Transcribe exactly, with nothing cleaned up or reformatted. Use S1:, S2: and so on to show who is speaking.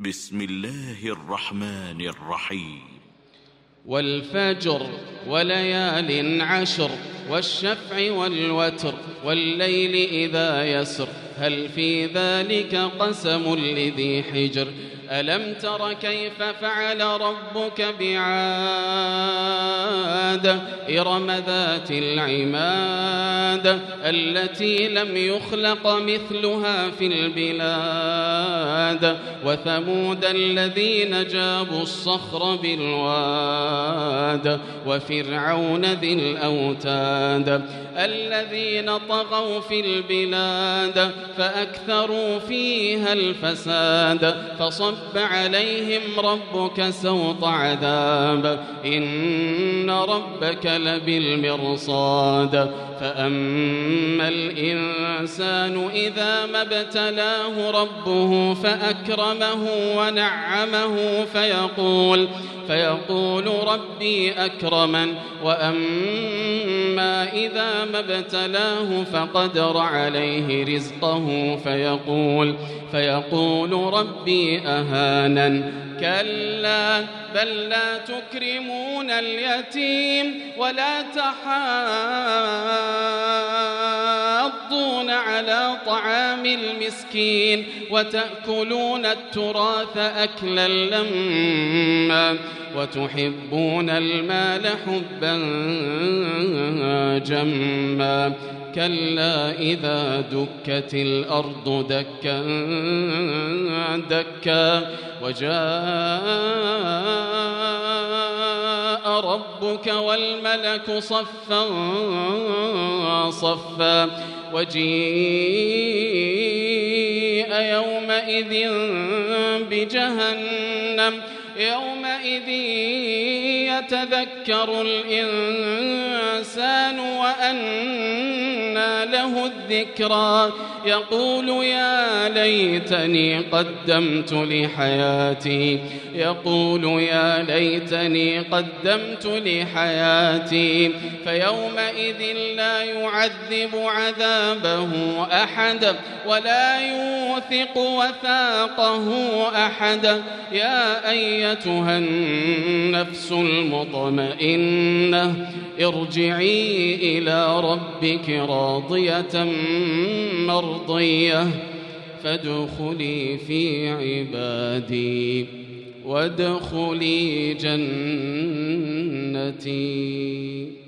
S1: بسم الله الرحمن الرحيم.
S2: والفجر وليال عشر والشفع والوتر والليل إذا يسر هل في ذلك قسم لذي حجر ألم تر كيف فعل ربك بعاد إرم ذات العماد التي لم يخلق مثلها في البلاد وثمود الذين جابوا الصخر بالواد وفرعون ذي الأوتاد الذين طغوا في البلاد فأكثروا فيها الفساد فصب عليهم ربك سوط عذاب إن ربك لبالمرصاد فأما الإنسان إذا ما ابتلاه ربه فأكرمه ونعمه فيقول فيقول ربي أكرمن وأما إذا ما ابتلاه فقدر عليه رزقه فيقول فيقول ربي أهانن كلا بل لا تكرمون اليتيم ولا تحاضون على طعام المسكين وتأكلون التراث أكلا لما وتحبون المال حبا جما كلا إذا دكت الأرض دكا دكا وجاء ربك والملك صفا صفا وجيء يومئذ بجهنم يومئذ يتذكر الإنسان وأنى له الذكرى يقول يا ليتني قدمت لحياتي يقول يا ليتني قدمت لحياتي فيومئذ لا يعذب عذابه أحد ولا يوثق وثاقه أحد يا أيتها النفس المطمئنة ارجعي إلى ربك راضية مرضية فادخلي في عبادي وادخلي جنتي.